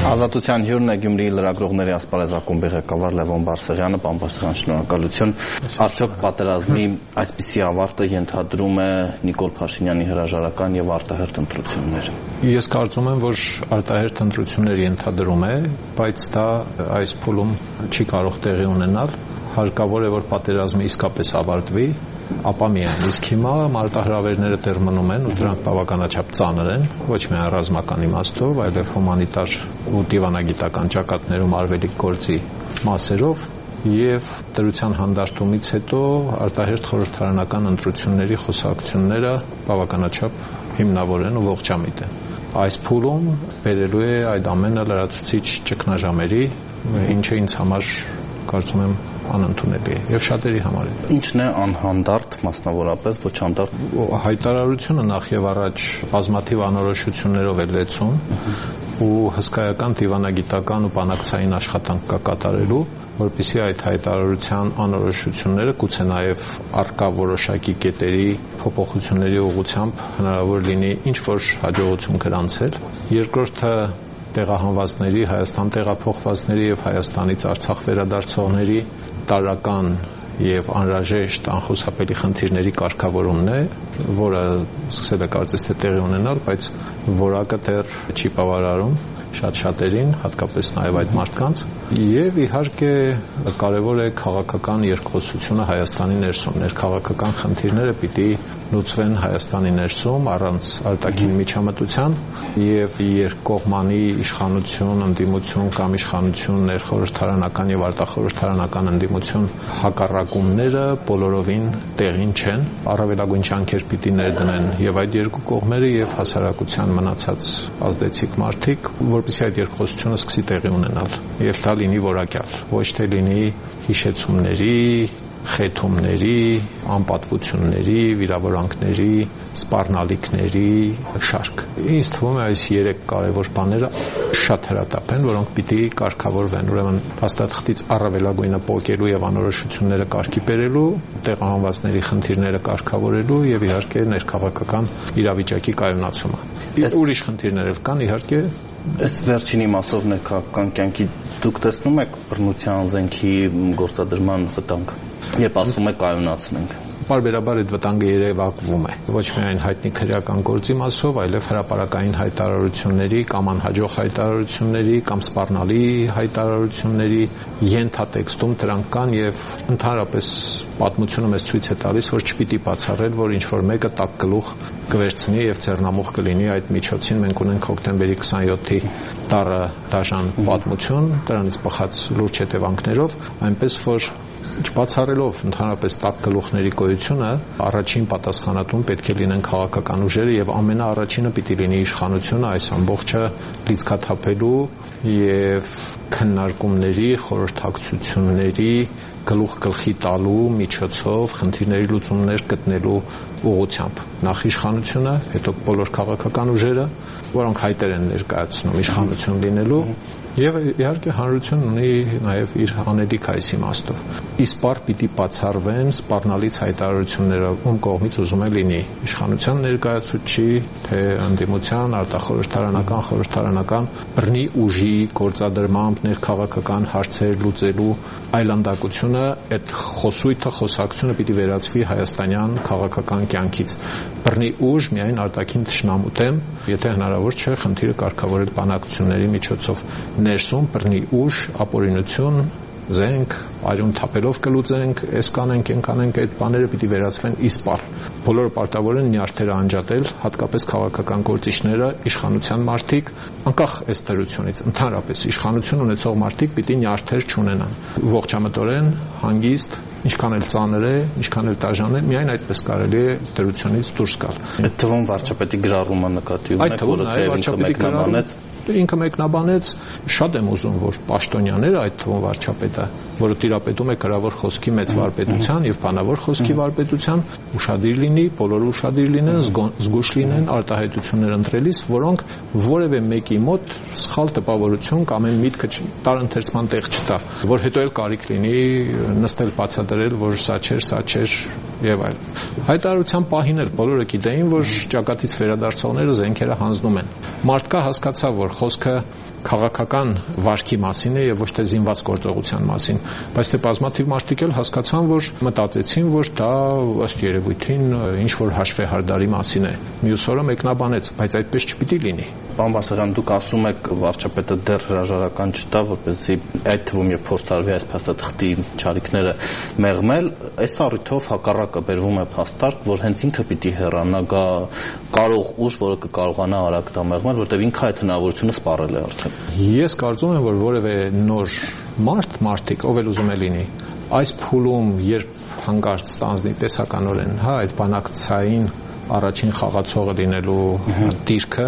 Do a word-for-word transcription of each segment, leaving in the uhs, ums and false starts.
Ազատության հյուրն է Գյումրիի լրագրողների ասպարեզ ակումբի ղեկավար Լևոն Բարսեղյանը, պարոն Բարսեղյան, շնորհակալություն։ Արդյոք պատերազմի այսպիսի ավարտը ենթադրում է Նիկոլ Փաշինյանի հրաժարական եւ արտահերթ ընտրություններ։ Ես կարծում եմ, որ արտահերթ ընտրություններ ենթադրում է, բայց դա այս փուլում չի կարող տեղի ունենալ։ Հարկավոր է, որ պատերազմը իսկապես ավարտվի, ապա միայն։ Իսկ հիմա մարտահրավերները դեռ մնում են ու դրանք բավականաչափ ծանր են, ոչ միայն ռազմական իմաստով, այլև հումանիտար ու դիվանագիտական ճակատներում արվելիք գործի մասերով, եւ դրության հանդարտումից հետո արտահերթ խորհրդարանական ընտրությունների խոսակցությունները բավականաչափ հիմնավոր են ու ողջամիտ են։ Այս փուլում բերելու է այդ ամենը լրացուցիչ ճգնաժամերի, ինչը ինձ համար կարծում եմ անընդունելի է եւ շատերի համար է։ Ինչն է անհանդարտ, մասնավորապես ոչ հանդարտ։ Հայտարարությունը նախ եւ առաջ բազմաթիվ անորոշություններով է լեցուն ու հսկայական դիվանագիտական ու բանակցային աշխատանք կա կատարելու, որպեսզի այդ հայտարարության անորոշությունները գուցե նաեւ արկա որոշակի կետերի փոփոխությունների ուղղությամբ հնարավոր լինի ինչ որ հաջողություն գրանցել։ Երկրորդը տեղահանվածների, Հայաստան տեղափոխվածների եւ Հայաստանից Արցախ վերադարձողների տարրական եւ անհրաժեշտ անխուսափելի խնդիրների կարգավորումն է, որը սկսել է կարծես թե տեղի ունենալ, բայց որակը դեռ չի բավարարում շատ շատերին, հատկապես նաև այդ մարդկանց, եւ իհարկե կարևոր է քաղաքական երկխոսությունը Հայաստանի ներսում։ Ներքաղաքական խնդիրները պիտի լուծվեն Հայաստանի ներսում առանց արտաքին միջամտության եւ երկկողմանի իշխանություն, ընդդիմություն կամ իշխանություն, ներխորհրդարանական եւ արտախորհրդարանական ընդդիմություն հակառակումները բոլորովին տեղին չեն։ Առավելագույն ջանքեր պիտի ներդնեն եւ այդ երկու կողմերը եւ հասարակության մնացած ազդեցիկ մարդիկ, որպեսզի այդ երկխոսությունը սկսի տեղի ունենալ եւ դա լինի որակյալ, ոչ թե լինի հիշեցումների, խեթումների, անպատվությունների, վիրավորանքների, սպառնալիքների շարք։ Ինձ թվում է այս երեք կարևոր բաները շատ հրատապ են, որոնք պիտի կարգավորվեն։ Ուրեմն հաստատղթից առավելագույնը պոկելու եւ անորոշությունները կարգի բերելու, տեղահանվածների խնդիրները կարգավորելու եւ իհարկե ներքաղաքական իրավիճակի կայունացումը։ Ուրիշ խնդիրներ կան իհարկե։ Այս վերջին իմաստով ներքաղաքական կյանքի դուք տեսնում եք բռնության զենքի գործադրման վտանգ, երբ ասում եք կայունացնենք։ Պարբերաբար այդ վտանգը երևակվում է ոչ միայն հայտնի քրեական գործի մասով, այլև հրապարակային հայտարարությունների կամ անհաջող հայտարարությունների կամ սպառնալի հայտարարությունների ենթատեքստում դրանք կան եւ ընդհանրապես պատմությունը մեզ ցույց է տալիս, որ չպիտի բացառել, որ ինչ որ մեկը տակ գլուխ կվերցնի եւ ձեռնամուխ կլինի այդ միջոցին։ Մենք ունենք հոկտեմբերի քսանյոթի դառը դաշան պատմություն, դրանից բխած լուրջ հետևանքներով, այնպես որ չբացառելով ընդհանրապես տակ գլուխների գոյությունը, առաջին պատասխանատուն պետք է լինեն քաղաքական ուժերը եւ ամենաառաջինը պիտի լինի իշխանությունը այս ամբողջը լիցքաթափելու եւ քննարկումների, խորհրդակցությունների գլուխ գլխի տալու միջոցով խնդիրների լուծումներ գտնելու ուղղությամբ։ Նախ իշխանությունը, հետո բոլոր քաղաքական ուժերը, որոնք հայտեր են ներկայացնում իշխանություն լինելու, եւ իհարկե հանրությունն ունի նաեւ իր անելիք այս իմաստով։ Իսպառ պիտի բացառվեն սպառնալից հայտարարությունները, ում կողմից ուզում է լինի իշխանության ներկայացուցիչ, թե ընդդիմության, արտախորհրդարանական, խորհրդարանական բռնի ուժի գործադրմամբ ներքաղաքական հարցեր լուծելու այլանդակությունը, այդ խոսույթը, խոսակցությունը պիտի վերածվի հայաստանյան քաղաքական կյանքից։ Բռնի ուժ միայն արտաքին թշնամու դեմ, եթե հնարավոր չէ խնդիրը կարգավորել բանակցությունների միջոցով։ Ներսում բռնի ուժ, ապօրինություն, զենք, արյուն թափելով կլուծենք, այս կանենք, այն կանենք, այդ բաները պիտի վերածվեն իսպառ։ Բոլորը պարտավոր են նյարդերը անջատել, հատկապես քաղաքական գործիչները, իշխանության մարդիկ, անկախ այս դրությունից, ընդհանրապես իշխանություն ունեցող մարդիկ պիտի նյարդեր չունենան։ Ողջամտորեն, հանգիստ, ինչքան էլ ծանր է, ինչքան էլ դաժան է, միայն այդպես կարելի է դրությունից դուրս գալ։ Այդ թվում վարչապետի գրառումը նկատի ունեք, որը թե ինքը մեկնաբանեց։ Ինքը մեկնաբանեց, շատ եմ ուզում, որ պաշտոնյաները, այդ թվում վարչապետը, որը տիրապետում է գրավոր խոսքի մեծ վարպետության եւ բանավոր խոսքի վարպետության, ուշադիր լինի, բոլորը ուշադիր լինեն, զգույշ լինեն արտահայտություններ ընտրելիս, որոնք որևէ մեկի մոտ սխալ տպավորություն կամ այն միտքը տարընթերցման տեղ չտա, որ հետո էլ կարիք լինի նստել բացատրել, որ սա չէր, սա չէր եւ այլն։ Հայտարարության պահին էլ բոլորը գիտեին, որ ճակատից վերադարձողները զենքերը հանձնում են։ Մարդկա հասկացավ, որ խոսքը քաղաքական վարքի մասին է եւ ոչ թե զինված գործողության մասին, բայց թե բազմաթիվ մարդիկ էլ հասկացան, որ մտածեցին, որ դա ըստ երևույթին ինչ որ հաշվեհարդարի մասին է։ Մյուս օրը մեկնաբանեց, բայց այդպես չպիտի լինի։ Պարոն Բարսեղյան, դուք ասում եք, վարչապետը դեռ հրաժարական չտա, որպեսզի այդ թվում եւ փորձարվի այս փաստաթղթի չարիքները մեղմել, այս առիթով հակառակը բերվում է փաստարկ, որ հենց ինքը պիտի հեռանա, գա կարող ուժ, որը կկարողանա արագ դա մեղմել, որտեղ ինքը այդ հնարավորությունը սպառել է արդեն։ Ես կարծում եմ, որ որևէ նոր մարդ, մարդիկ, ով էլ ուզում է լինի, այս փուլում, երբ հանկարծ ստանձնի տեսականորեն, հա, այդ բանակցային առաջին խաղացողը լինելու դիրքը,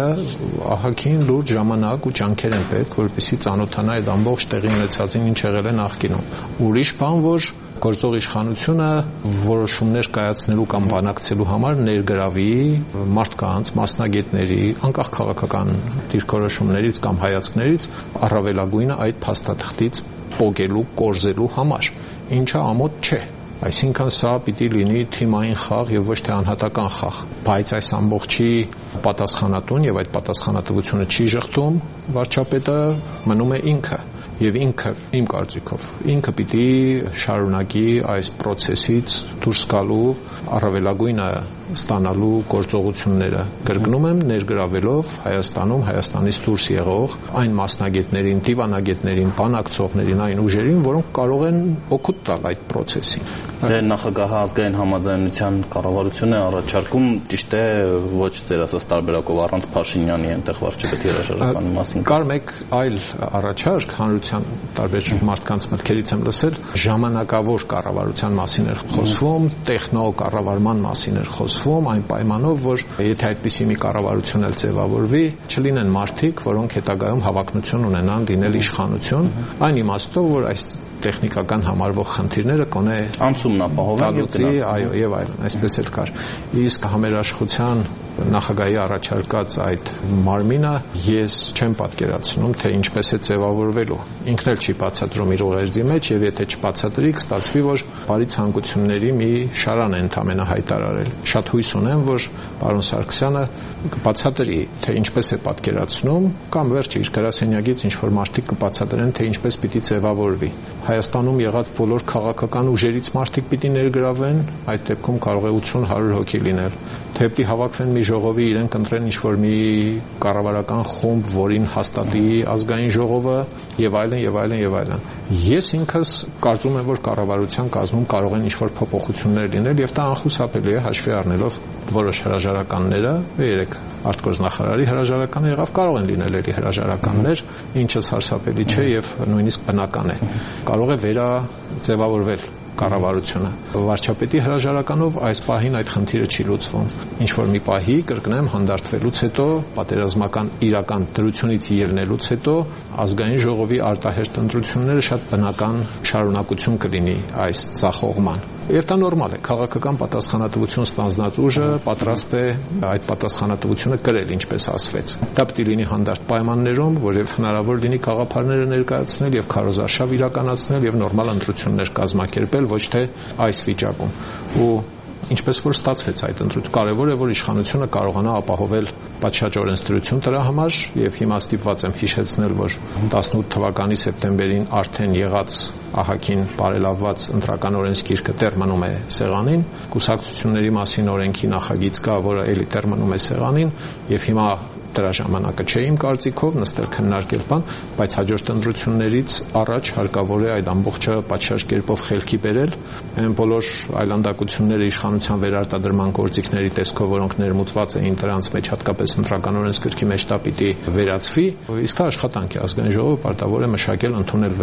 ահագին լուրջ ժամանակ ու ջանքեր են պետք, որպեսզի ծանոթանա այդ ամբողջ տեղի ունեցածին, ինչ եղել է նախկինում։ Ուրիշ բան, որ գործող իշխանությունը որոշումներ կայացնելու կամ բանակցելու համար ներգրավի մարդկանց, մասնագետների, անկախ քաղաքական դիրքորոշումներից կամ հայացքներից առավելագույնը այդ փաստաթղթից պոկելու, կորզելու համար, ինչը ամոթ չէ։ Այսինքն սա պիտի լինի թիմային խաղ եւ ոչ թե անհատական խաղ, բայց այս ամբողջի պատասխանատուն եւ այդ պատասխանատվությունը չի շղթում վարչապետը, մնում է ինքը։ Եվ ինքը, իմ կարծիքով, ինքը պիտի շարունակի այս process-ից դուրս գալու առավելագույնը ստանալու գործողությունները։ Կրկնում եմ, ներգրավելով Հայաստանում, Հայաստանից դուրս եղող այն մասնագետներին, դիվանագետներին, բանակցողներին, այն ուժերին, որոնք կարող են օգուտ տալ այդ process-ին։ Դե նախագահը ազգային համաձայնության կառավարություն է առաջարկում, ճիշտ է, ոչ ձեր ասած տարբերակով առանց Փաշինյանի այնտեղ վարչապետի հրաժարականի մասին։ Կար մեկ այլ առաջարկ, հանրության տարբեր մարդկանց մտքերից եմ լսել, ժամանակավոր կառավարության մասին էր խոսվում, տեխնո կառավարման մասին էր խոսվում, այն պայմանով, որ եթե այդպիսի մի կառավարություն էլ ձևավորվի, չլինեն մարդիկ, որոնք հետագայում հավակնություն ունենան լինել իշխանություն, այն իմաստով, որ այս տեխնիկական համարվող խնդիրները կոնե անցումն ապահովեն եւ գնա։ Այո, եւ այլն, այսպես էլ կար։ Իսկ համերաշխության նախագահի առաջարկած այդ մարմինը ես չեմ պատկերացնում, թե ինչպես է ձևավորվելու։ Ինքն էլ չի բացատրում իր ուղերձի մեջ եւ եթե չբացատրի, կստացվի, որ բարի ցանկությունների մի շարան է ընդամենը հայտարարել։ Շատ հույս ունեմ, որ պարոն Սարգսյանը կբացատրի, թե ինչպես է պատկերացնում կամ վերջը իր գրասենյակից ինչ որ մարդիկ կբացատրեն, թե ինչպես պիտի ձևավորվի։ Հայաստանում եղած բոլոր քաղաքական ուժերից մարդիկ պիտի ներգրավեն, այդ դեպքում կարող է ութ հարյուր հոգի լինել։ Թե պիտի հավաքվեն մի ժողովի, իրենք ընտրեն ինչ-որ մի կառավարական խումբ, որին հաստատի ազգային ժողովը եւ այլն եւ այլն եւ այլն։ Ես ինքս կարծում եմ, որ կառավարության կազմում կարող են ինչ-որ փոփոխություններ լինել եւ դա անխուսափելի է հաշվի առնելով որոշ հրաժարականները, երեք արտգործնախարարի հրաժարականը եղավ, կարող են լինել էլի հրաժարականներ, ինչը սարսափելի չէ եւ նույնիսկ բնական է։ Կարող է վերաձևավորվել կառավարությունը։ Վարչապետի հրաժարականով այս պահին այդ խնդիրը չի լուծվում։ Ինչ որ մի պահի, կրկնեմ, հանդարտվելուց հետո, պատերազմական իրական դրությունից ելնելուց հետո ազգային ժողովի արտահերթ ընտրությունները շատ բնական շարունակություն կլինի այս ցախողման։ Եվ դա նորմալ է, քաղաքական պատասխանատվություն ստանձնած ուժը պատրաստ է այդ պատասխանատվությունը կրել, ինչպես ասվեց։ Դա պետք է լինի հանդարտ պայմաններում, որև հնարավոր լինի գաղափարները ներկայացնել եւ քարոզարշավ իրականացնել եւ նորմալ ընտրություններ կազմակերպել, ոչ թե այս վիճակում։ Ու ինչպես որ ստացվեց այդ ընտրությունը, կարևոր է, որ իշխանությունը կարողանա ապահովել պատշաճ օրենսդրություն դրա համար եւ հիմա ստիպված եմ հիշեցնել, որ տասնութ թվականի սեպտեմբերին արդեն եղած ահագին բարելավված ընտրական օրենսգիրքը դեռ մնում է սեղանին, կուսակցությունների մասին օրենքի նախագիծ կա, որը էլի դեռ մնում է սեղանին եւ հիմա դրա ժամանակը չէ իմ կարծիքով նստել քննարկել բան, բայց հաջորդ ընտրություններից առաջ հարկավոր է այդ ամբողջը պատշաճ կերպով խելքի բերել, այն բոլոր այլանդակությունները իշխանության վերարտադրման գործիքների տեսքով, որոնք ներմուծված էին դրանց մեջ, հատկապես ընտրական օրենսգրքի մեջ դա պիտի վերացվի, իսկ դա աշխատանք է, ազգային ժողովը պարտավոր է մշակել, ընդունել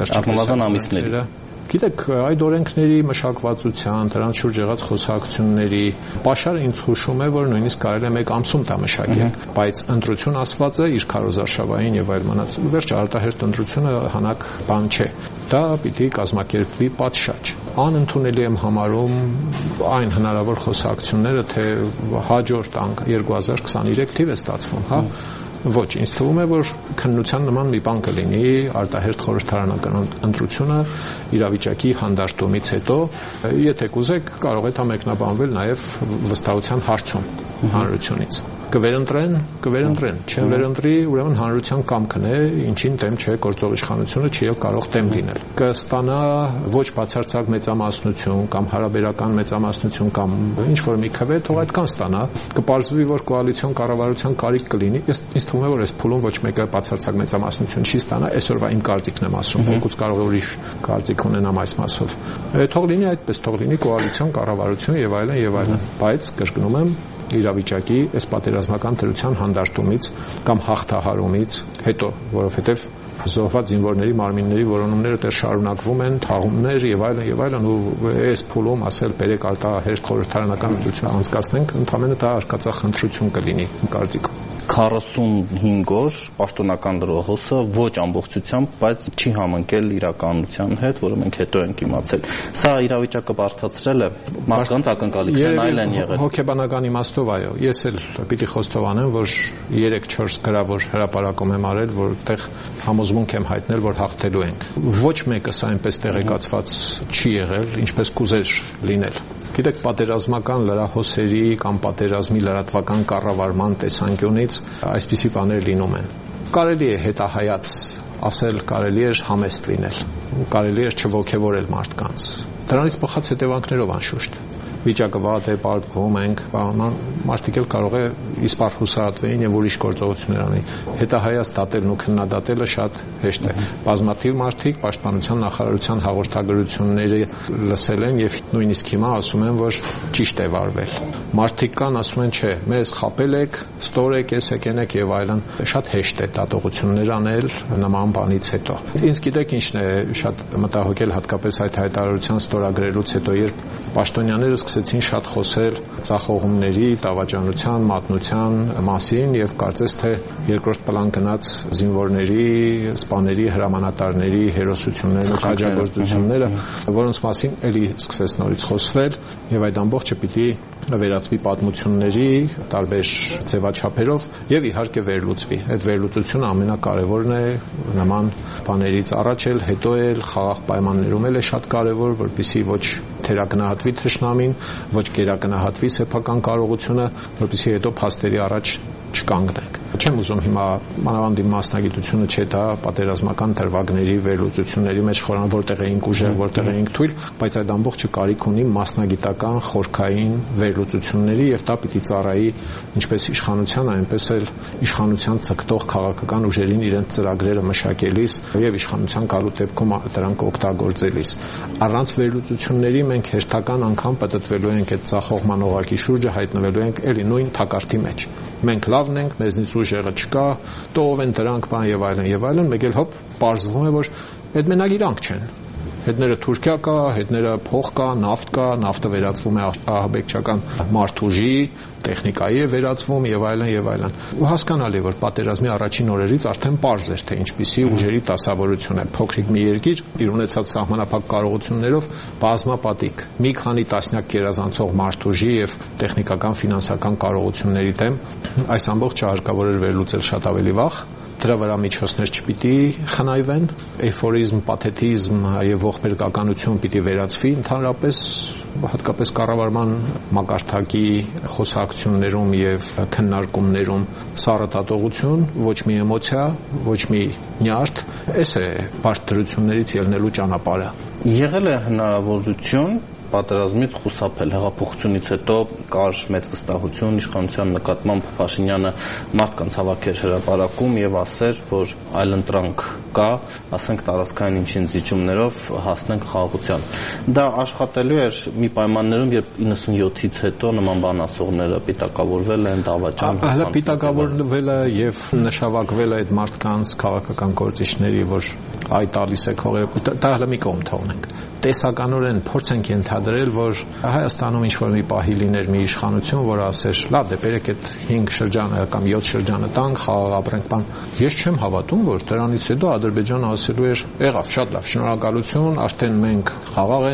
վերջին Գիտեք, այդ օրենքների մշակվածության, դրանց շուրջ եղած խոսակցությունների պաշարը ինձ հուշում է, որ նույնիսկ կարելի է մեկ ամսում դա մշակել, բայց ընտրություն ասվածը իր քարոզարշավային եւ այլ մնաց։ Վերջ արտահերթ ընտրությունը հանակ բան չէ։ Դա պիտի կազմակերպվի պատշաճ։ Անընդունելի եմ համարում այն հնարավոր խոսակցությունները, թե հաջորդ երկու հազար քսաներեք թիվ է ստացվում, հա, Ոչ, ինձ թվում է, որ քննության նման մի բան կլինի արտահերթ խորհրդարանական ընտրությունը իրավիճակի հանդարտումից հետո, եթե կուզեք, կարող է դա մեկնաբանվել նաև վստահության հարցում հանրությունից։ Կվերընտրեն, կվերընտրեն, չեն վերընտրի, ուրեմն հանրության կամքն է, ինչին դեմ չէ գործող իշխանությունը չի կարող դեմ լինել։ Կստանա ոչ բացարձակ մեծամասնություն կամ հարաբերական մեծամասնություն կամ ինչ որ մի քվե, թող այդքան ստանա, կպարզվի, որ կոալիցիոն կառավարության կարիք կլինի։ Ինձ թվում է, որ այս փուլում ոչ մեկը բացարձակ մեծամասնություն չի ստանա, այսօրվա իմ կարծիքն եմ ասում, եկուց կարող է ուրիշ կարծիք ունենամ այս մասով։ Թող լինի այդպես, թող լինի կոալիցիոն կառավարություն եւ այլն եւ այլն, բայց կրկնում եմ, իրավիճակի այս պատերազմական դրության հանդարտումից կամ հաղթահարումից հետո, որովհետև զոհված զինվորների մարմինների որոնումները դեռ շարունակվում են, թաղումներ եւ այլն եւ այլն ու այս փուլում ասել բերեք արտահերթ խորհրդարանական ընտրություն անցկացնենք, ընդհանրապես դա արկածախնդրություն կլինի կարծիքով։ քառասունհինգ օր պաշտոնական դրողոցը ոչ ամբողջությամբ, բայց չի համընկել իրականության հետ, որը մենք հետո ենք իմացել։ Սա իրավիճակը բարդացրել է, մարդկանց ակնկալիքներն այլ են եղել։ Հոգեբանական իմաստով այո, ես էլ պիտի խոստովանեմ, որ երեք-չորս գրավոր հրապարակում եմ արել, որտեղ համոզմունք եմ հայտնել, որ հաղթելու ենք։ Ոչ մեկս այնպես տեղեկացված չի եղել, ինչպես կուզեր լինել։ Գիտեք, պատերազմական լրահոսերի կամ պատերազմի լրատվական կառավարման տեսանկյունից այսպիսի բաներ լինում են։ Կարելի է հետահայաց ասել, կարելի է համեստ լինել, կարելի է չոգևորել մարդկանց։ Դրանից բխած հետևանքներով անշուշտ վիճակը վատ է, պարտվում ենք, մարդիկ էլ կարող է իսպառ հուսահատվեին եւ ուրիշ գործողություններ անեն։ Հետահայաց դատելն ու քննադատելը շատ հեշտ է։ Բազմաթիվ մարդիկ պաշտպանության նախարարության հաղորդագրությունները լսել են եւ նույնիսկ հիմա ասում են, որ ճիշտ է վարվել։ Մարդիկ կան ասում են, չէ, մեզ խաբել եք, ստորեք, ես եկենեք եւ այլն։ Շատ հեշտ է դատողություններ անել նման բանից հետո։ Ինձ գիտեք ինչն է շատ մտահոգել հատկապես այդ հայտարարության ստորագրելուց հետո, երբ պաշտոնյաները սկսեցին շատ խոսել ծախողումների, դավաճանության, մատնության մասին եւ կարծես թե երկրորդ պլան գնաց զինվորների, սպաների, հրամանատարների հերոսություններն ու քաջագործությունները, որոնց մասին էլի սկսեց նորից խոսվել եւ այդ ամբողջը պիտի վերածվի պատմությունների տարբեր ձևաչափերով եւ իհարկե վերլուծվի։ Այդ վերլուծությունը ամենակարևորն է նման բաներից առաջ էլ, հետո էլ խաղաղ պայմաններում էլ է շատ կարևոր, որպեսզի ոչ թերագնահատվի թշնամին, ոչ գերագնահատվի սեփական կարողությունը, որպեսզի հետո փաստերի առաջ չկանգնենք։ Չեմ ուզում հիմա մանավանդ իմ մասնագիտությունը չէ դա պատերազմական դրվագների վերլուծությունների մեջ խորան որտեղ էինք ուժեղ, որտեղ էինք թույլ, բայց այդ ամբողջը կարիք ունի մասնագիտական խորքային վերլուծությունների եւ դա պիտի ծառայի ինչպես իշխանության, այնպես էլ իշխանության ցկտող քաղաքական ուժերին իրենց ծրագրերը մշակելիս եւ իշխանության գալու դեպքում դրանք օգտագործելիս։ Առանց վերլուծությունների մենք հերթական անգամ պատտվելու ենք այդ ցախողման օղակի շուրջը, հայտնվելու ենք էլի նույն թակարդի մեջ։ Մենք լավն ենք, մեզնից ուժեղը չկա, տով են դրանք բան եւ այլն եւ այլն, մեկ էլ հոп պարզվում է, որ այդ մենակ իրանք չեն։ Հետները Թուրքիա կա, հետները փող կա, նավթ կա, նավթը վերածվում է ահաբեկչական մարդուժի, տեխնիկայի է վերածվում եւ այլն եւ այլն։ Ու հասկանալի է, որ պատերազմի առաջին օրերից արդեն պարզ էր, թե ինչպիսի ուժերի դասավորություն է։ Փոքրիկ մի երկիր իր ունեցած սահմանափակ կարողություններով բազմապատիկ մի քանի տասնյակ գերազանցող մարդուժի եւ տեխնիկական ֆինանսական կարողությունների դեմ այս ամբողջը հարկավոր էր վերլուծել շատ ավելի վաղ։ Դրա վրա միջոցներ չպիտի խնայվեն, էյֆորիզմ, պաթետիզմ եւ ողբերգականություն պիտի վերածվի ընդհանրապես հատկապես կառավարման մակարդակի խոսակցություններում եւ քննարկումներում սառը դատողություն, ոչ մի էմոցիա, ոչ մի նյարդ, այս է բարդ դրություններից ելնելու ճանապարհը։ Եղել է հնարավորություն պատերազմից խուսափել հեղափոխությունից հետո կար մեծ վստահություն իշխանության նկատմամբ Փաշինյանը մարդկանց հավաքեր հրապարակում եւ ասեր, որ այլընտրանք կա, ասենք տարածքային ինչ-ինչ զիջումներով հասնենք խաղաղության։ Դա աշխատելու էր մի պայմաններում, երբ իննսունյոթից հետո նման բան ասողները պիտակավորվել են, դավաճան։ Հələ պիտակավորվել է եւ նշանակվել է այդ մարդկանց քաղաքական գործիչների, որ այ տալիս է քողերը, դա հələ մի կողմ թողնենք։ Տեսականորեն փորձ ենք ենթադրել, որ Հայաստանում ինչ-որ մի պահի լիներ մի իշխանություն, որ ասեր, լավ դե բերեք այդ հինգ շրջանը կամ յոթ շրջանը տանք, խաղաղ ապրենք բան։ Ես չեմ հավատում, որ դրանից հետո Ադրբեջանը ասելու էր, եղավ, շատ լավ, շնորհակալություն, արդեն մենք խաղաղ ենք,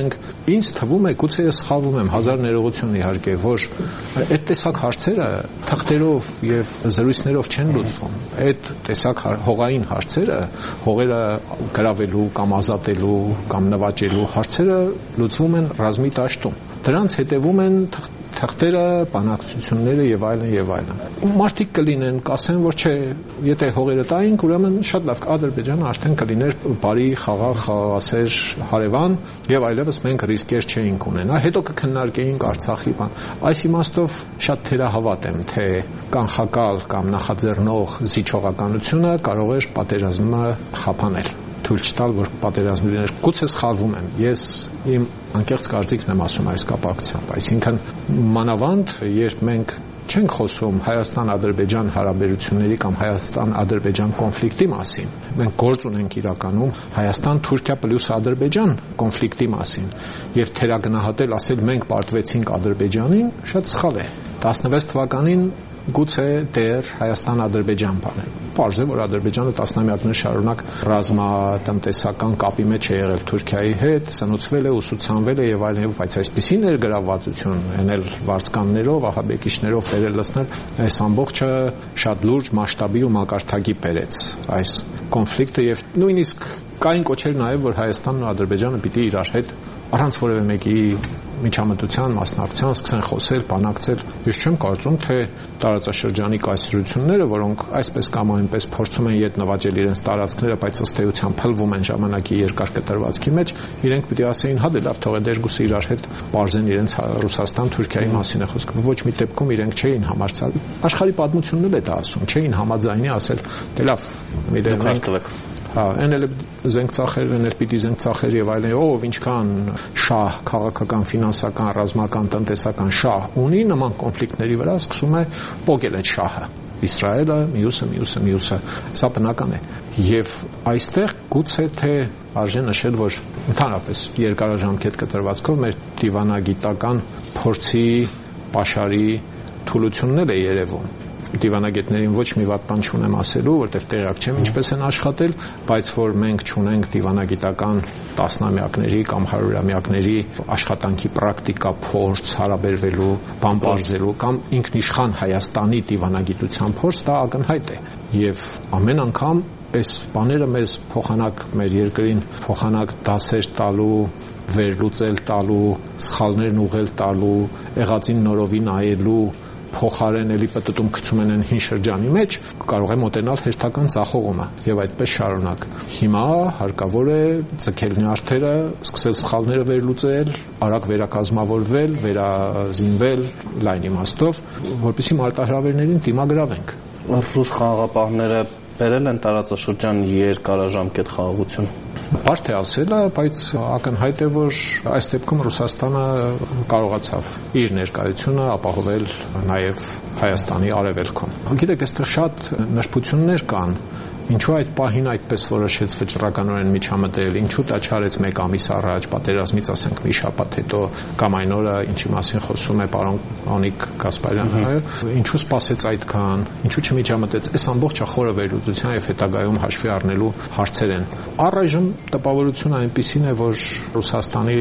ինձ թվում է, գուցե ես սխալվում եմ, հազար ներողություն իհարկե, որ այդ տեսակ հարցերը թղթերով եւ զրույցներով չեն լուծվում։ Այդ տեսակ հողային հարցերը, հողերը գրավելու կամ ազատելու կամ նվաճելու հարցերը լուծվում են ռազմի դաշտում։ Դրանց հետևում են թղթերը, բանակցությունները եւ այլն եւ այլն։ Մարդիկ կլինեն, կասեն, որ չէ, եթե հողերը տայինք, ուրեմն շատ լավ, Ադրբեջանը արդեն կլիներ բարի, խաղաղ, խաղաղասեր հարևան եւ այլևս մենք ռիսկեր չէինք ունենա։ Հետո կքննարկեինք Արցախի բան։ Այս իմաստով շատ թերահավատ եմ, թե կանխակալ կամ նախաձեռնող զիջողականությունը կարող է պատերազմը խափանել, թույլ չտալ, որ պատերազմ լիներ։ Գուցե սխալվում եմ։ Ես իմ անկեղծ կարծիքն եմ ասում այս կապակցությամբ։ Այսինքն մանավանդ, երբ մենք չենք խոսում Հայաստան-Ադրբեջան հարաբերությունների կամ Հայաստան-Ադրբեջան կոնֆլիկտի մասին, մենք գործ ունենք իրականում Հայաստան-Թուրքիա պլյուս Ադրբեջան կոնֆլիկտի մասին, եւ թերագնահատել, ասել մենք պարտվեցինք Ադրբեջանին, շատ սխալ է։ տասնվեց թվականին գուցե դեռ Հայաստան-Ադրբեջան բան է։ Պարզ է, որ Ադրբեջանը տասնամյակներ շարունակ ռազմատնտեսական կապի մեջ է եղել Թուրքիայի հետ, սնուցվել է, ուսուցանվել է եւ այլն, բայց այսպիսի ներգրավվածություն, ենել վարձկաններով, ահաբեկիչներով բերել լցնել, այս ամբողջը շատ լուրջ մասշտաբի ու մակարդակի բերեց այս կոնֆլիկտը եւ նույնիսկ կային կոչեր նաեւ, որ Հայաստանն ու Ադրբեջանը պիտի իրար հետ առանց որևէ մեկի միջամտության, մասնակցության սկսեն խոսել, բանակցել։ Ես չեմ կարծում, թե տարածաշրջանի կայսրությունները, որոնք այսպես կամ այնպես փորձում են յետ նվաճել իրենց տարածքները, բայց ըստ էության փլվում են ժամանակի երկար կտրվածքի մեջ, իրենք պիտի ասեին, հա դե լավ, թող է դերգուսը իրար հետ բարձեն իրենց Ռուսաստան-Թուրքիայի մասին է խոսքը։ Ոչ մի դեպքում իրենք չէին համարձակվել։ Աշխարհի պատմությունն էլ է դա ասում, չէին համաձայնի ասել, դե լավ, մի դեր մենք հա, այն էլ զենք ծախեր, այն էլ պիտի զենք ծախեր եւ այլն, ով ինչքան շահ, քաղաքական, ֆինանսական, ռազմական, տնտեսական շահ ունի նման կոնֆլիկտների վրա, սկսում է պոկել այդ շահը։ Իսրայելը, մյուսը, մյուսը, մյուսը, սա բնական է։ Եվ այստեղ գուցե թե արժե նշել, որ ընդհանրապես երկարաժամկետ կտրվածքով մեր դիվանագիտական փորձի, պաշարի թուլությունն է երևում։ Դիվանագետներին ոչ մի վատ բան չունեմ ասելու, որտեղ տեղյակ չեմ ինչպես են աշխատել, բայց որ մենք չունենք դիվանագիտական տասնամյակների կամ հարյուրամյակների աշխատանքի պրակտիկա փորձ հարաբերվելու, բան բարձելու կամ ինքնիշխան Հայաստանի դիվանագիտության փորձ, դա ակնհայտ է։ Եվ ամեն անգամ այս բաները մեզ փոխանակ մեր երկրին փոխանակ դասեր տալու, վերլուծել տալու, սխալներն ուղղել տալու, եղածին նորովի նայելու փոխարեն էլի պտտում գցում են հին շրջանի մեջ, կարող է մոտենալ հերթական ծախողումը եւ այդպես շարունակ։ Հիմա հարկավոր է ձգել նյարդերը, սկսել սխալները վերլուծել, արագ վերակազմավորվել, վերազինվել լայն իմաստով, որպեսզի մարտահրավերներին դիմագրավենք։ Ռուս խաղաղապահները բերել են տարածաշրջան երկարաժամկետ խաղաղություն։ Բարդ է ասելը, բայց ակնհայտ է, որ այս դեպքում Ռուսաստանը կարողացավ իր ներկայությունը ապահովել նաև Հայաստանի արևելքում։ Գիտեք, այստեղ շատ նշբություններ կան։ Ինչու այդ պահին այդպես որոշեց վճռականորեն միջամտել, ինչու դա չարեց մեկ ամիս առաջ, պատերազմից ասենք մի շաբաթ հետո, կամ այն օրը, ինչի մասին խոսում է պարոն Անիկ Գասպարյանը, ինչու սպասեց այդքան, ինչու չմիջամտեց, այս ամբողջը խորը վերլուծության եւ հետագայում հաշվի առնելու հարցեր են։ Առայժմ տպավորությունը այնպիսին է, որ Ռուսաստանի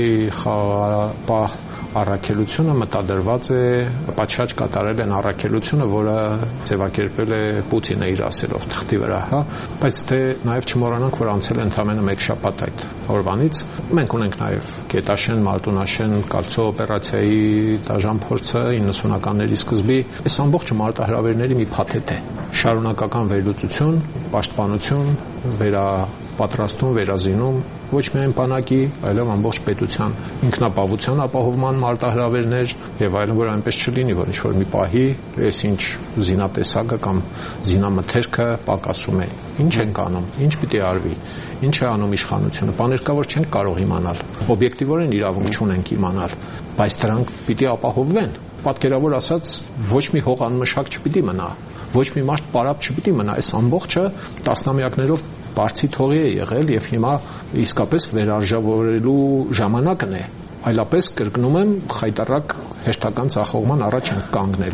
խաղաղապահ առաքելությունը մտադրված է, պատշաճ կատարել են առաքելությունը, որը ձևակերպել է Պուտինը իր ասելով թղթի վրա, հա, բայց թե նաև չմոռանանք, որ անցել է ընդամենը մեկ շաբաթ այդ օրվանից։ Մենք ունենք նաև Գետաշեն, Մարտունաշեն, Կալցո օպերացիայի դաժան փորձը իննսունականների սկզբի, այս ամբողջ մարտահրավերների մի փաթեթ է։ Շարունակական վերլուծություն, պաշտպանություն, վերապատրաստում, վերազինում, ոչ միայն բանակի, այլև ամբողջ պետության ինքնապահովության ապահովման մարտահրավերներ եւ այլն, որ այնպես չլինի, որ ինչ-որ մի պահի այս ինչ զինատեսակը կամ զինամթերքը պակասում է։ Ինչ ենք անում, ինչ պիտի արվի, ինչ է անում իշխանությունը, բաներ կա, որ չենք կարող իմանալ, օբյեկտիվորեն իրավունք չունենք իմանալ, բայց դրանք պիտի ապահովվեն։ Պատկերավոր ասած, ոչ մի հող անմշակ չպիտի մնա, ոչ մի մարդ պարապ չպիտի մնա, այս ամբողջը տասնամյակներով բարձի թողի է եղել եւ հիմա իսկապես վերարժավորելու ժամանակն է, այլապես կրկնում եմ խայտարակ հերթական ցախողման առաջ ենք կանգնելու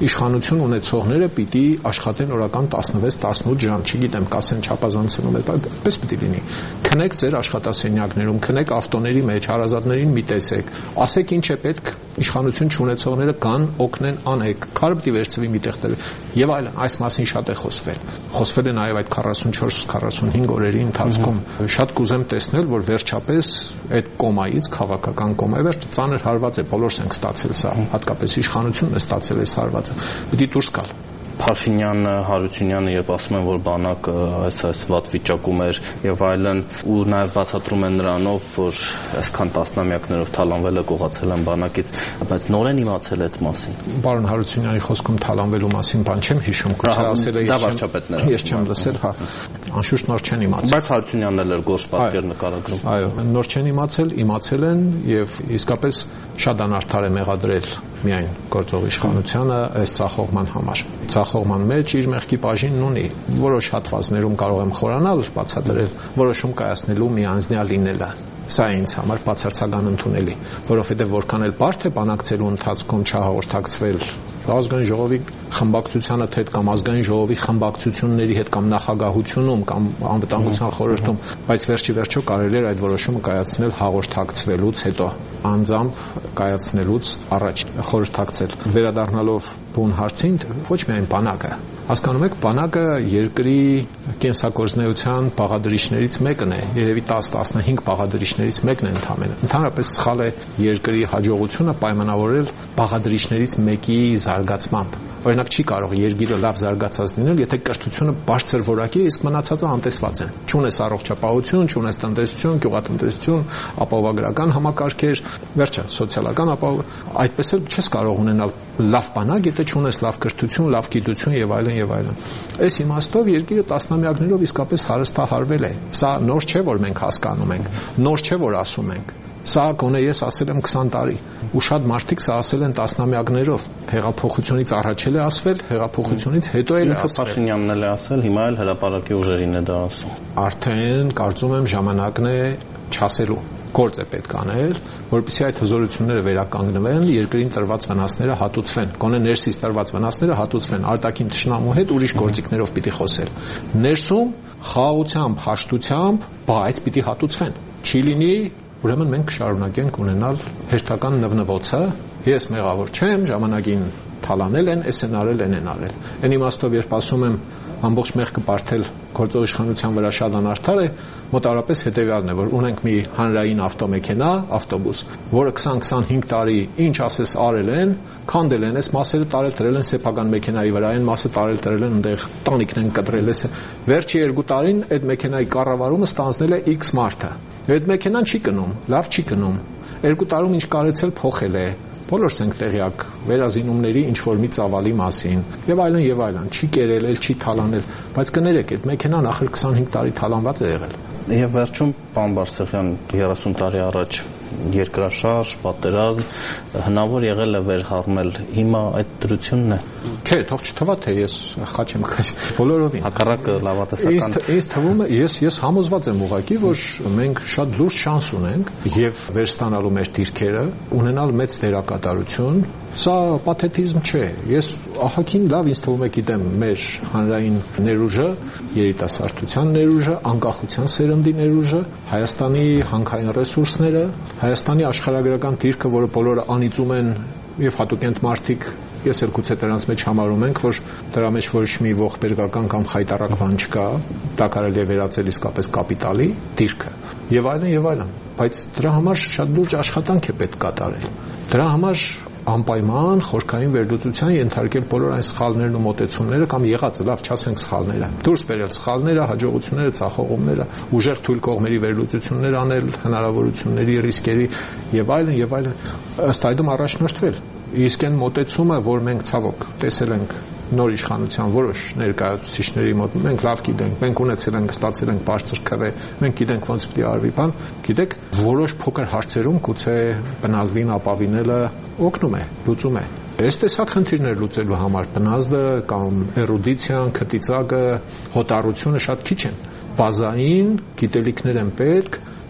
իշխանություն ունեցողները պիտի աշխատեն օրական տասնվեց տասնութ ժամ, չգիտեմ, կասեն չափազանցնում է, պես պիտի լինի։ Քնեք ձեր աշխատասենյակներում, քնեք ավտոների մեջ, հարազատներին մի տեսեք, ասեք ինչ է պետք, իշխանություն չունեցողները կան, օգնեն, անեք, քարը պիտի վերցվի միտեղ դրել եւ այլն, այս մասին շատ է խոսվել։ Խոսվել է նաեւ այդ քառասունչորս քառասունհինգ օրերի ընթացքում։ Շատ կուզեմ տեսնել, որ վերջապես այդ կոմայից, քաղաքական կոմայի վերջ ծանր հարված է, բոլորս ենք ստացել սա, հատկապես իշխանությունն է ստացել այս հարվածը։ Պիտի դուրս գալ։ Փաշինյանը, Հարությունյանը երբ ասում են, որ բանակը այս այս վատ վիճակում էր եւ այլն, ու նաեւ բացատրում են նրանով, որ այսքան տասնամյակներով թալանվել է, կողացել են բանակից, բայց նորեն իմացել է այդ մասին։ Պարոն Հարությունյանի խոսքում թալանվելու մասին բան չեմ հիշում, գուցե ասել է ես չեմ լսել, հա։ Անշուշտ նոր չեն իմացել։ Բայց Հարությունյանն էլ էր գորշ պատկեր նկարագրում։ Այո, նոր չեն իմացել, իմացել են եւ իսկապես շատ անարդար է մեղադրել միայն գործող իշխանությանը այս ծախողման համար։ Ծախողման մեջ իր մեղքի բաժինն ունի։ Որոշ հատվածներում կարող եմ խորանալ, բացատրել, որոշում կայացնելու մի անձնյա լինելը։ Սա է ինձ համար բացարձական ընդունելի, որովհետև որքան էլ բարդ է բանակցելու ընթացքում չհաղորդակցվել ազգային ժողովի խմբակցությանը թե կամ ազգային ժողովի խմբակցությունների հետ կամ նախագահությունում կամ անվտանգության խորհրդում, բայց վերջի վերջո կարելի էր այդ որոշումը կայացնել հաղորդակցվելուց հետո, անձամբ կայացնելուց առաջ խորհրդակցել։ Վերադառնալով բուն հարցին, ոչ միայն բանակը, հասկանում եք, բանակը երկրի կենսագործնեության բաղադրիչներից մեկն է, երևի տաս տասնհինգ բաղադրիչներից մեկն է ընդհանրապես։ Ընդհանրապես սխալ է երկրի հաջողությունը պայմանավորել բաղադրիչներից մեկի զարգացմամբ։ Օրինակ չի կարող երկիրը լավ զարգացած լինել, եթե կրթությունը բարձր որակի է, իսկ մնացածը անտեսված են։ Չունես առողջապահություն, չունես տնտեսություն, գյուղատնտեսություն, ապահովագրական համակարգեր, վերջը սոցիալական ապահով, այդպես էլ չես կարող ունենալ լավ բանակ, եթե չունես լավ կրթություն, լավ գիտություն եւ այլն եւ այլն։ Այս իմաստով երկիրը տասնամյակներով իսկապես հարստահարվել է։ Սա նոր չէ, որ մենք հասկանում ենք, նոր չէ, որ ասում ենք։ Սա գոնե ես ասել եմ քսան տարի, ու շատ մարդիկ սա ասել են տասնամյակներով։ Հեղափոխությունից առաջ էլ է ասվել, հեղափոխությունից հետո էլ է ասվել։ Փաշինյանն էլ է ասել, հիմա էլ հրապարակի ուժերին է դա ասում։ Արդեն կարծում եմ ժամանակն է չասելու։ Գործ է պետք անել, որպեսզի այդ հզորությունները վերականգնվեն, երկրին տրված վնասները հատուցվեն, գոնե ներսից տրված վնասները հատուցվեն, արտաքին թշնամու հետ ուրիշ գործիքներով պիտի խոսել։ Ներսում խաղաղությամբ, հաշտությամբ, բայց պիտի հատուցվեն։ Չի լինի, ուրեմն մենք կշարունակենք ունենալ հերթական նվնվոցը, ես մեղավոր չեմ, ժամանակին թալանել են, էս են արել, են են արել։ Այն իմաստով, երբ ասում եմ ամբողջ մեղքը բարթել գործող իշխանության վրա շատ անարդար է, մոտավորապես հետևյալն է, որ ունենք մի հանրային ավտոմեքենա, ավտոբուս, որը քսան-քսանհինգ տարի ինչ ասես արել են, քանդել են, այս մասերը տարել տրել են սեփական մեքենայի վրա, այն մասը տարել տրել են այնտեղ տանիքն են կտրել, էս վերջի երկու տարին այդ մեքենայի կառավարումը ստանձնել է X մարդը։ Այդ մեքենան չի կնում, լավ չի կնում։ Երկու տարում ինչ կարեցել փոխել է։ Բոլորս ենք տեղյակ վերազինումների ինչ որ մի ծավալի մասին եւ այլն եւ այլն, չի կերել, չի թալանել, բայց կներեք, այդ մեքենան ախր քսանհինգ տարի թալանված է եղել։ Եվ վերջում պարոն Բարսեղյան երեսուն տարի առաջ երկրաշարժ, պատերազմ, հնարավոր եղել է վերհառնել, հիմա այդ դրությունն է։ Չէ, թող չթվա թե ես խաչ եմ քաշ։ Բոլորովին հակառակը լավատեսական։ Ինձ թվում է, ես ես համոզված եմ ուղղակի, որ մենք շատ լուրջ շանս ունենք եւ վերստանալու մեր դիրքերը, ունենալ մեծ դերակատարություն, սա պաթետիզմ չէ։ Ես ահագին լավ ինձ թվում է գիտեմ մեր հանրային ներուժը, երիտասարդության ներուժը, անկախության սերնդի ներուժը, Հայաստանի հանքային ռեսուրսները, Հայաստանի աշխարհագրական դիրքը, որը բոլորը անիծում են եւ հատուկենտ մարդիկ, ես էլ գուցե դրանց մեջ համարում ենք, որ դրա մեջ ոչ մի ողբերգական կամ խայտառակ բան չկա, դա կարելի է վերածել իսկապես կապիտալի դիրքը եւ այլն եւ այլն, բայց դրա համար շատ լուրջ աշխատանք է պետք կատարել։ Դրա համար անպայման խորքային վերլուծության ենթարկել բոլոր այն սխալներն ու մոտեցումները կամ եղածը, լավ չասենք սխալները, դուրս բերել սխալները, հաջողությունները, ցախողումները, ուժեղ թույլ կողմերի վերլուծություններ անել, հնարավորությունների, ռիսկերի եւ այլն եւ այլն, ըստ այդմ առաջնորդվել։ Իսկ այն մոտեցումը, որ մենք ցավոք տեսել ենք նոր իշխանության որոշ ներկայացուցիչների մոտ, մենք լավ գիտենք, մենք ունեցել ենք, ստացել ենք բարձր քվե, մենք գիտենք ոնց պետք է արվի բան, գիտեք, որոշ փոքր հարցերում գուցե բնազդին ապավինելը օգնում է, լուծում է։ Այս տեսակ խնդիրներ լուծելու համար բնազդը կամ էրուդիցիան, քտիծակը, հոտառությունը շատ քիչ են։ Բազային գիտելիքներ են պետք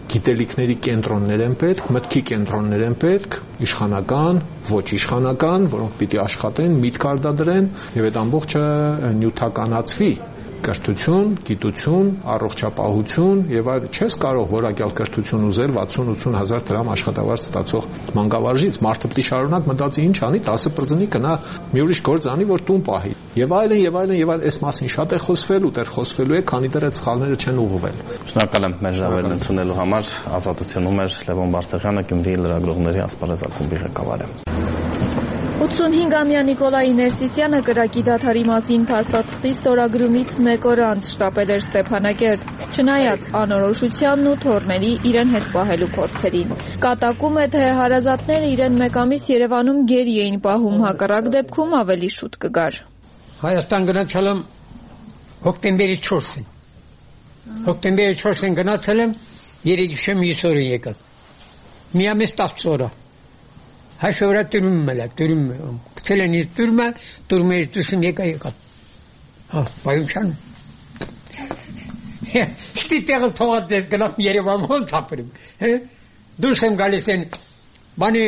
գիտելիքների կենտրոններ են պետք, մտքի կենտրոններ են պետք, իշխանական, ոչ իշխանական, որոնք պիտի աշխատեն, միտք արտադրեն եւ այդ ամբողջը նյութականացվի։ Կրթություն, գիտություն, առողջապահություն եւ այլ չես կարող որակյալ կրթություն ուզել վաթսուն-ութսուն հազար դրամ աշխատավարձ ստացող մանկավարժից, մարդը պետք է շարունակ մտածի ինչ անի, տասը պրծնի գնա մի ուրիշ գործ անի, որ տուն պահի։ Եվ այլն եւ այլն եւ այլ այս մասին շատ է խոսվել ու դեռ խոսվելու է, քանի դեռ այդ սխալները չեն ուղղվել։ Շնորհակալ եմ մեր ժառանգելն ընդունելու համար։ Ազատությունում էր Լևոն Բարսեղյանը, Գյումրիի լրագրողների ասպարեզ ակումբի ղեկավարը։ ութսունհինգամյա Նիկոլայ Ներսիսյանը կրակի դադարի մասին փաստաթղթի ստորագրումից մեկ օր անց շտապել էր Ստեփանակերտ, չնայած անորոշությանն ու թոռների իրեն հետ պահելու փորձերին։ Կատակում է, թե հարազատները իրեն մեկ ամիս Երևանում գերի էին պահում, հակառակ դեպքում ավելի շուտ կգար։ Հայաստան գնացել եմ հոկտեմբերի չորսին։ Հոկտեմբերի չորսին գնացել եմ, երեքշաբթի մյուս օրը եկա։ Մի ամիս տասը օր։ Հայ շորը տուրում է, տուրում է։ Գցել են իր տուրմը, տուրմը իր տուսում եկա եկա։ Հա, բայուչան։ Շտի տեղը թողած ես գնամ Երևան ոնց ապրեմ։ Դուրս եմ գալիս են, բանի,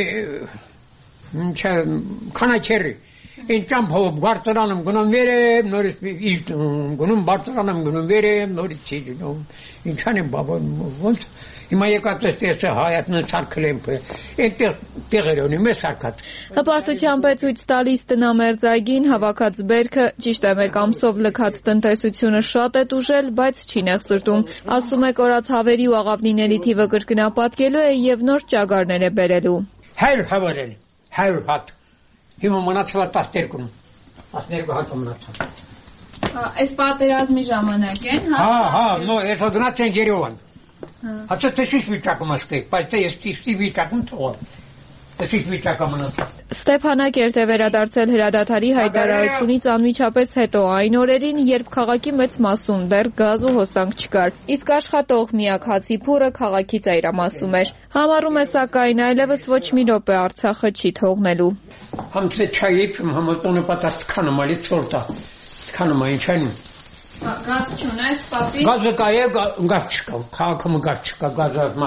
քանաչերի, են ճամփով բարձրանում գնում վերեմ, նորից գնում բարձրանում գնում վերեմ, նորից չի գնում։ Ինչան եմ բաբան ոնց հիմա եկած ես հայատնը ցարկել եմ այնտեղ տեղեր ունի մեծ ցարկած։ Հպարտությամբ է ցույց տալիս տնամերձ այգին հավաքած բերքը, ճիշտ է մեկ ամսով լքած տնտեսությունը շատ է տուժել, բայց չի նեղսրտում։ Ասում է կորած հավերի ու աղավնիների թիվը կրկնապատկելու է եւ նոր ճագարներ է բերելու։ Հայր հավերել, հայր հատ։ Հիմա մնացել է տասներկու, տասներկու հատ մնացել։ Այս պատերազմի ժամանակ են, հա։ Հա, հա, նո, ես գնաց են Երևան։ Հացը տեշիշ վիճակում աստեղ, բայց ես տիշտի վիճակում թողալ, տեշիշ վիճակում մնացել։ Ստեփանակերտ է վերադարձել հրադադարի հայտարարությունից անմիջապես հետո այն օրերին, երբ քաղաքի մեծ մասում դեռ գազ ու հոսանք չկար, իսկ աշխատող միակ հացի փուռը քաղաքի ծայրամասում էր։ Համարում է սակայն այլևս ոչ մի րոպե Արցախը չի թողնելու։ Համցե չայիփ համատոնը պատած քանում ալի ծորտա, քանում այն չան։ Գազ չունես, պապի։ Գազը կա է, գազ չկա, քաղաքում գազ չկա, գազը մա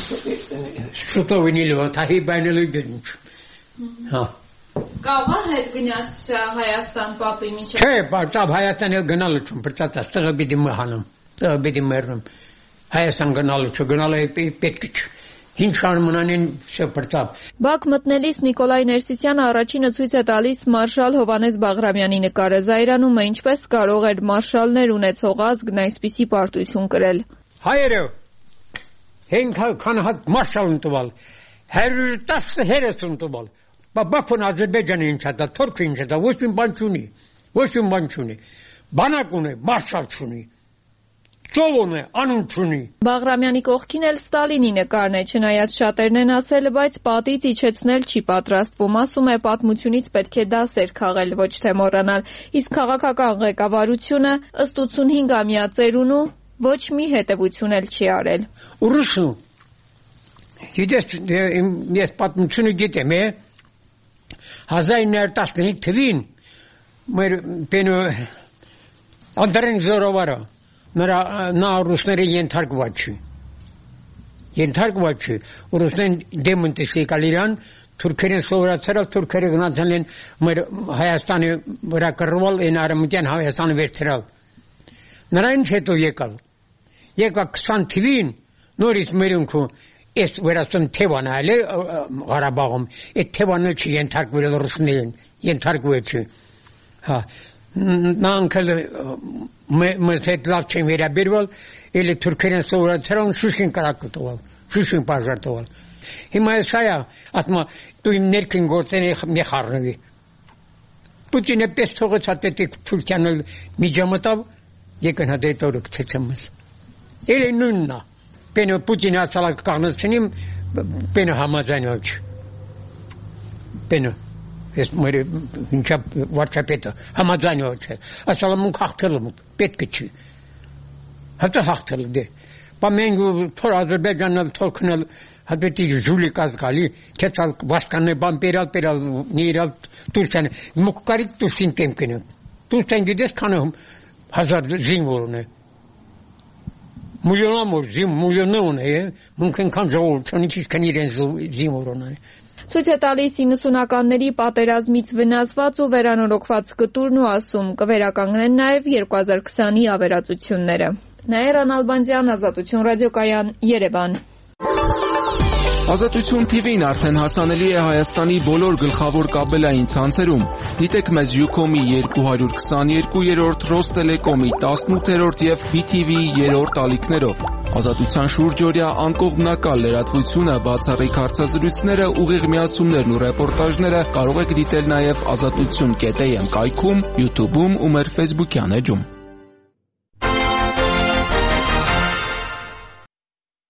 շուտով ինիլը, թահի բայնելու գնուչ։ Հա։ Կարող է հետ գնաս Հայաստան պապի միջև։ Չէ, բայց Հայաստան գնալու չում, բրծած աստղը պիտի մհանում, տղը պիտի մեռնում։ Հայաստան գնալու չէ, գնալու է պետք չէ։ Ինչ արմունանին շփրտավ։ Բակ մտնելիս Նիկոլայ Ներսիսյանը առաջինը ցույց է տալիս մարշալ Հովանես Բաղրամյանի նկարը, զայրանում է ինչպես կարող էր մարշալներ ունեցող ազգն այսպիսի պարտություն կրել։ Հայերը հենքան հատ մարշալ տվալ, հարյուր տասը երեսուն տվալ։ Բաքվան Ադրբեջանը ինչ է դա, Թուրքիա ինչ է դա, ոչ մի բան չունի, ոչ մի բան չունի։ Բանակ ունի, մարշալ չունի։ Ծովն է, անուն չունի։ Բաղրամյանի կողքին էլ Ստալինի նկարն է, չնայած շատերն են ասել, բայց պատից իջեցնել չի պատրաստվում, ասում է պատմությունից պետք է դասեր քաղել, ոչ թե մոռանալ, իսկ քաղաքական ղեկավարությունը ըստ ութսունհինգամյա ծերունու ոչ մի հետևություն էլ չի արել։ Ուրուսու, գիտես, ես պատմությունը գիտեմ, է, հազար ինը հարյուր տասնհինգ թվին, մեր պենու Անդրեն Զորովարը, նա ռուսները ենթարկված չի, ենթարկված չի, ռուսներն դեմ են տեսել իրան, թուրքերեն սովորացրել, թուրքերը գնացել են մեր Հայաստանի վրա կռվել, են արևմտյան Հայաստանը վերցրել։ Նրա ինչ հետո եկալ, եկա քսան թվին, նորից մերունքու, ես վերաստում թևան այլ է Ղարաբաղում, այդ թևանը չի ենթարկվել ռուսներին, ենթարկվել չի, հա, նա անկել մեզ հետ լավ չեն վերաբերվել, էլի թուրքերեն սովորացրել, շուշին կրակտվել, շուշին պաժարտվել։ Հիմա ես այա, ատմա, դու իմ ներքին գործեն մի խառնվի։ Պուտինը պես թողեց հատետիկ Թուրքիանը միջամտավ, եկն հատետ օրը կցեցեմ ես։ Էլի նույննա, պենը Պուտինը ասալակ կաղնացնիմ, պենը համաձայնով չի։ Պենը։ Ես մեր ինչա վարչապետը համաձայնով չէ, ասալ եմ ունք հաղթել եմ, պետք է չի, հատը հաղթել դե, բա մենք թոր Ադրբեջանն թորքնել, հատվետի ժուլիկ ազգալի, կեցալ վաշկանն է բան պերալ, պերալ, նիրալ, Տուրքյան, մուկկարիկ Տուրքին տեմքին է, Տուրքյան գիտես քանը հազար զինվորն է, միլիոնավոր զիմ միլիոններ ունի, մունքան ժողովուրդն ինչ քան իրեն զիմոր ունի։ Ցույց է տալիս իննսունականների պատերազմից վնասված ու վերանորոգված կտուրն ու ասում կվերականգնեն նաև երկու հազար քսանի ավերածությունները։ Նաիրա Նալբանդյան, Ազատություն ռադիոկայան, Երևան։ Ազատություն Թի Վին արդեն հասանելի է Հայաստանի բոլոր գլխավոր կաբելային ցանցերում։ Դիտեք մեզ Յուքոմի երկու հարյուր քսաներկուերորդ, Ռոստելեկոմի տասնութերորդ և Բի Թի Վիի երրորդ ալիքներով։ Ազատության շուրջօրյա անկողմնակալ լրատվությունը, բացառիկ հարցազրույցները, ուղիղ միացումներն ու ռեպորտաժները կարող եք դիտել նաև ազատություն կետ էյ էմ կայքում, յութուբում ու մեր ֆեյսբուքյան էջում։